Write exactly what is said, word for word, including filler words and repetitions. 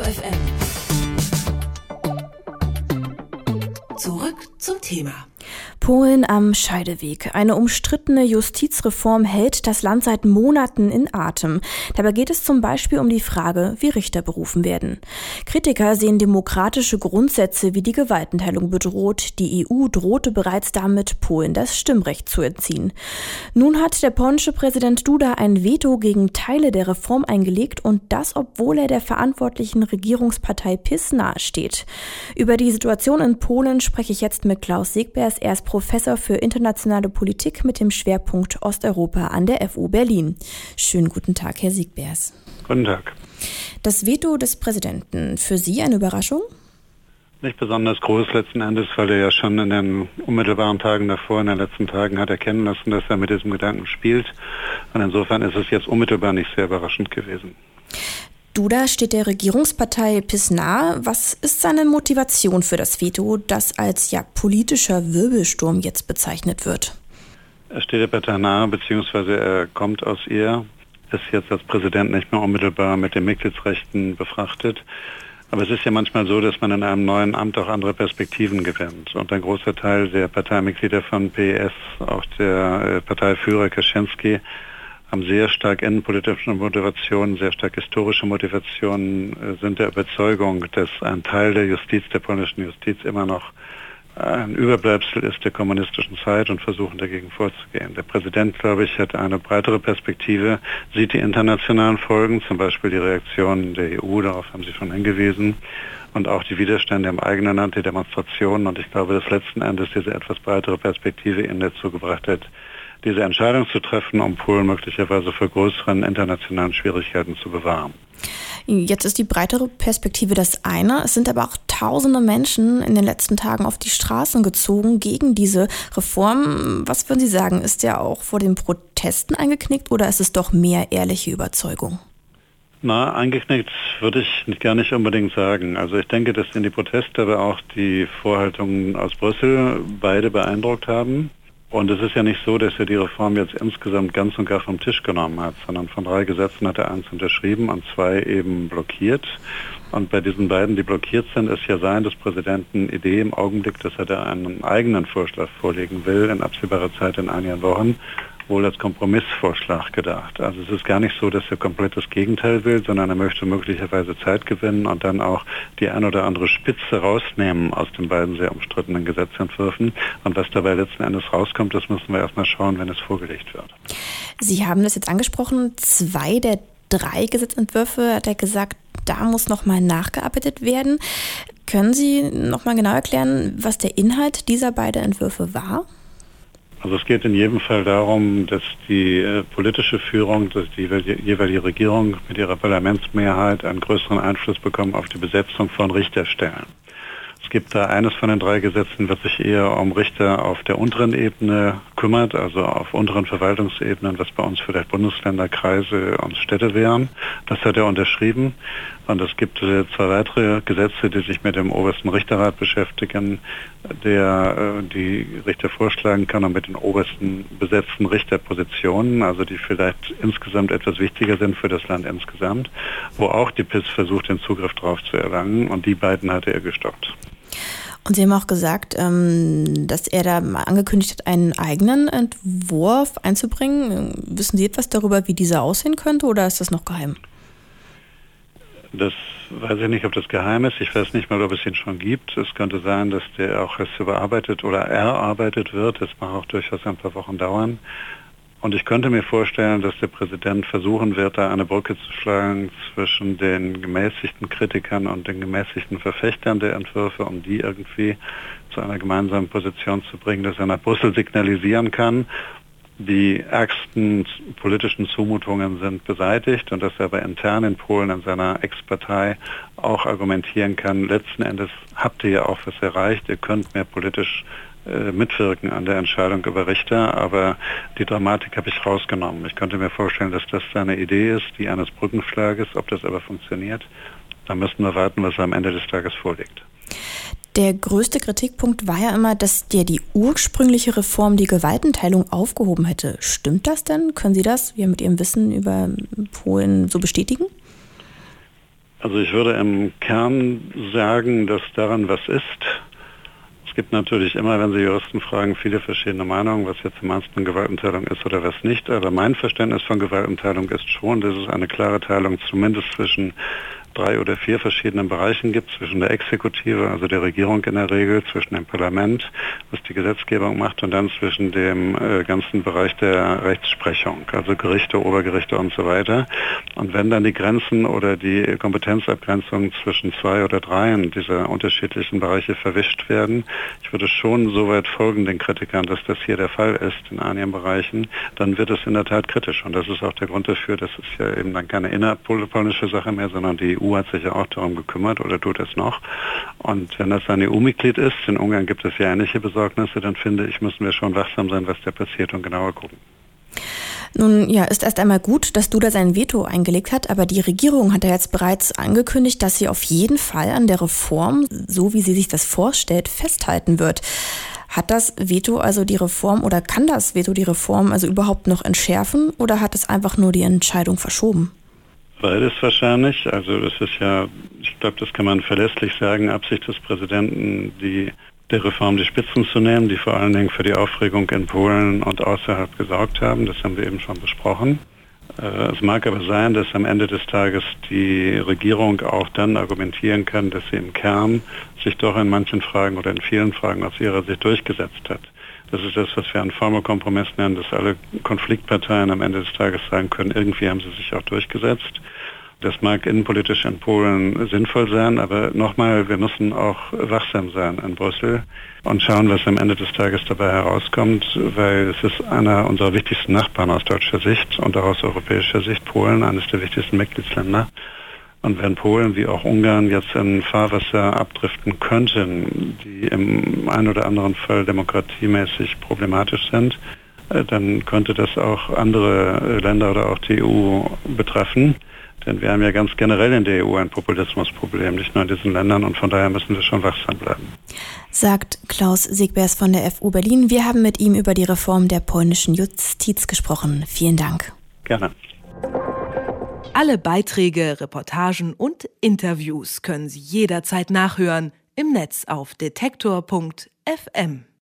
Detektor F M. Zurück zum Thema. Polen am Scheideweg. Eine umstrittene Justizreform hält das Land seit Monaten in Atem. Dabei geht es zum Beispiel um die Frage, wie Richter berufen werden. Kritiker sehen demokratische Grundsätze wie die Gewaltenteilung bedroht. Die E U drohte bereits damit, Polen das Stimmrecht zu entziehen. Nun hat der polnische Präsident Duda ein Veto gegen Teile der Reform eingelegt und das, obwohl er der verantwortlichen Regierungspartei PiS nahesteht. Über die Situation in Polen spreche ich jetzt mit Klaus Segbers. Er ist Professor für internationale Politik mit dem Schwerpunkt Osteuropa an der F U Berlin. Schönen guten Tag, Herr Segbers. Guten Tag. Das Veto des Präsidenten, für Sie eine Überraschung? Nicht besonders groß letzten Endes, weil er ja schon in den unmittelbaren Tagen davor, in den letzten Tagen, hat erkennen lassen, dass er mit diesem Gedanken spielt. Und insofern ist es jetzt unmittelbar nicht sehr überraschend gewesen. Duda steht der Regierungspartei PiS nahe. Was ist seine Motivation für das Veto, das als ja politischer Wirbelsturm jetzt bezeichnet wird? Er steht der Partei nahe, beziehungsweise er kommt aus ihr, ist jetzt als Präsident nicht mehr unmittelbar mit den Mitgliedsrechten befrachtet. Aber es ist ja manchmal so, dass man in einem neuen Amt auch andere Perspektiven gewinnt. Und ein großer Teil der Parteimitglieder von P S, auch der Parteiführer Kaczynski, haben sehr stark innenpolitische Motivationen, sehr stark historische Motivationen, sind der Überzeugung, dass ein Teil der Justiz, der polnischen Justiz, immer noch ein Überbleibsel ist der kommunistischen Zeit und versuchen dagegen vorzugehen. Der Präsident, glaube ich, hat eine breitere Perspektive, sieht die internationalen Folgen, zum Beispiel die Reaktionen der E U, darauf haben Sie schon hingewiesen, und auch die Widerstände im eigenen Land, die Demonstrationen. Und ich glaube, dass letzten Endes diese etwas breitere Perspektive ihn dazu gebracht hat, diese Entscheidung zu treffen, um Polen möglicherweise vor größeren internationalen Schwierigkeiten zu bewahren. Jetzt ist die breitere Perspektive das eine. Es sind aber auch tausende Menschen in den letzten Tagen auf die Straßen gezogen gegen diese Reform. Was würden Sie sagen? Ist der auch vor den Protesten eingeknickt oder ist es doch mehr ehrliche Überzeugung? Na, eingeknickt würde ich gar nicht unbedingt sagen. Also ich denke, dass in die Proteste aber auch die Vorhaltungen aus Brüssel beide beeindruckt haben. Und es ist ja nicht so, dass er die Reform jetzt insgesamt ganz und gar vom Tisch genommen hat, sondern von drei Gesetzen hat er eins unterschrieben und zwei eben blockiert. Und bei diesen beiden, die blockiert sind, ist ja sein des Präsidenten Idee im Augenblick, dass er da einen eigenen Vorschlag vorlegen will, in absehbarer Zeit in einigen Wochen, wohl als Kompromissvorschlag gedacht. Also es ist gar nicht so, dass er komplett das Gegenteil will, sondern er möchte möglicherweise Zeit gewinnen und dann auch die ein oder andere Spitze rausnehmen aus den beiden sehr umstrittenen Gesetzentwürfen. Und was dabei letzten Endes rauskommt, das müssen wir erstmal schauen, wenn es vorgelegt wird. Sie haben das jetzt angesprochen, zwei der drei Gesetzentwürfe, hat er gesagt, da muss nochmal nachgearbeitet werden. Können Sie nochmal genau erklären, was der Inhalt dieser beiden Entwürfe war? Also es geht in jedem Fall darum, dass die äh, politische Führung, dass die jeweilige Regierung mit ihrer Parlamentsmehrheit einen größeren Einfluss bekommen auf die Besetzung von Richterstellen. Es gibt da eines von den drei Gesetzen, was sich eher um Richter auf der unteren Ebene kümmert, also auf unteren Verwaltungsebenen, was bei uns vielleicht Bundesländer, Kreise und Städte wären. Das hat er unterschrieben. Und es gibt äh, zwei weitere Gesetze, die sich mit dem obersten Richterrat beschäftigen, der äh, die Richter vorschlagen kann und mit den obersten besetzten Richterpositionen, also die vielleicht insgesamt etwas wichtiger sind für das Land insgesamt, wo auch die PiS versucht, den Zugriff drauf zu erlangen. Und die beiden hatte er gestoppt. Und Sie haben auch gesagt, dass er da angekündigt hat, einen eigenen Entwurf einzubringen. Wissen Sie etwas darüber, wie dieser aussehen könnte, oder ist das noch geheim? Das weiß ich nicht, ob das geheim ist. Ich weiß nicht mal, ob es ihn schon gibt. Es könnte sein, dass der auch erst überarbeitet oder erarbeitet wird. Das mag auch durchaus ein paar Wochen dauern. Und ich könnte mir vorstellen, dass der Präsident versuchen wird, da eine Brücke zu schlagen zwischen den gemäßigten Kritikern und den gemäßigten Verfechtern der Entwürfe, um die irgendwie zu einer gemeinsamen Position zu bringen, dass er nach Brüssel signalisieren kann, die ärgsten politischen Zumutungen sind beseitigt und dass er aber intern in Polen in seiner Ex-Partei auch argumentieren kann, letzten Endes habt ihr ja auch was erreicht, ihr könnt mehr politisch äh, mitwirken an der Entscheidung über Richter, aber die Dramatik habe ich rausgenommen. Ich könnte mir vorstellen, dass das seine Idee ist, die eines Brückenschlages. Ob das aber funktioniert, da müssten wir warten, was er am Ende des Tages vorliegt. Der größte Kritikpunkt war ja immer, dass der die ursprüngliche Reform die Gewaltenteilung aufgehoben hätte. Stimmt das denn? Können Sie das, wie mit Ihrem Wissen über Polen, so bestätigen? Also ich würde im Kern sagen, dass daran was ist. Es gibt natürlich immer, wenn Sie Juristen fragen, viele verschiedene Meinungen, was jetzt im Einzelnen Gewaltenteilung ist oder was nicht. Aber mein Verständnis von Gewaltenteilung ist schon, dass es eine klare Teilung zumindest zwischen drei oder vier verschiedenen Bereichen gibt, zwischen der Exekutive, also der Regierung in der Regel, zwischen dem Parlament, was die Gesetzgebung macht, und dann zwischen dem äh, ganzen Bereich der Rechtsprechung, also Gerichte, Obergerichte und so weiter. Und wenn dann die Grenzen oder die Kompetenzabgrenzungen zwischen zwei oder dreien dieser unterschiedlichen Bereiche verwischt werden, ich würde schon so weit folgen den Kritikern, dass das hier der Fall ist in einigen Bereichen, dann wird es in der Tat kritisch. Und das ist auch der Grund dafür, dass es ja eben dann keine innerpolnische Sache mehr, sondern die E U hat sich ja auch darum gekümmert oder tut es noch. Und wenn das ein E U-Mitglied ist, in Ungarn gibt es ja ähnliche Besorgnisse, dann finde ich, müssen wir schon wachsam sein, was da passiert und genauer gucken. Nun ja, ist erst einmal gut, dass Duda sein Veto eingelegt hat, aber die Regierung hat ja jetzt bereits angekündigt, dass sie auf jeden Fall an der Reform, so wie sie sich das vorstellt, festhalten wird. Hat das Veto also die Reform oder kann das Veto die Reform also überhaupt noch entschärfen oder hat es einfach nur die Entscheidung verschoben? Beides wahrscheinlich. Also das ist ja, ich glaube, das kann man verlässlich sagen, Absicht des Präsidenten, die der Reform die Spitzen zu nehmen, die vor allen Dingen für die Aufregung in Polen und außerhalb gesorgt haben. Das haben wir eben schon besprochen. Es mag aber sein, dass am Ende des Tages die Regierung auch dann argumentieren kann, dass sie im Kern sich doch in manchen Fragen oder in vielen Fragen aus ihrer Sicht durchgesetzt hat. Das ist das, was wir einen Formelkompromiss nennen, dass alle Konfliktparteien am Ende des Tages sagen können, irgendwie haben sie sich auch durchgesetzt. Das mag innenpolitisch in Polen sinnvoll sein, aber nochmal, wir müssen auch wachsam sein in Brüssel und schauen, was am Ende des Tages dabei herauskommt, weil es ist einer unserer wichtigsten Nachbarn aus deutscher Sicht und auch aus europäischer Sicht, Polen, eines der wichtigsten Mitgliedsländer. Und wenn Polen wie auch Ungarn jetzt in Fahrwasser abdriften könnten, die im einen oder anderen Fall demokratiemäßig problematisch sind, dann könnte das auch andere Länder oder auch die E U betreffen. Denn wir haben ja ganz generell in der E U ein Populismusproblem, nicht nur in diesen Ländern, und von daher müssen wir schon wachsam bleiben. Sagt Klaus Sigbers von der F U Berlin. Wir haben mit ihm über die Reform der polnischen Justiz gesprochen. Vielen Dank. Gerne. Alle Beiträge, Reportagen und Interviews können Sie jederzeit nachhören im Netz auf detektor punkt f m.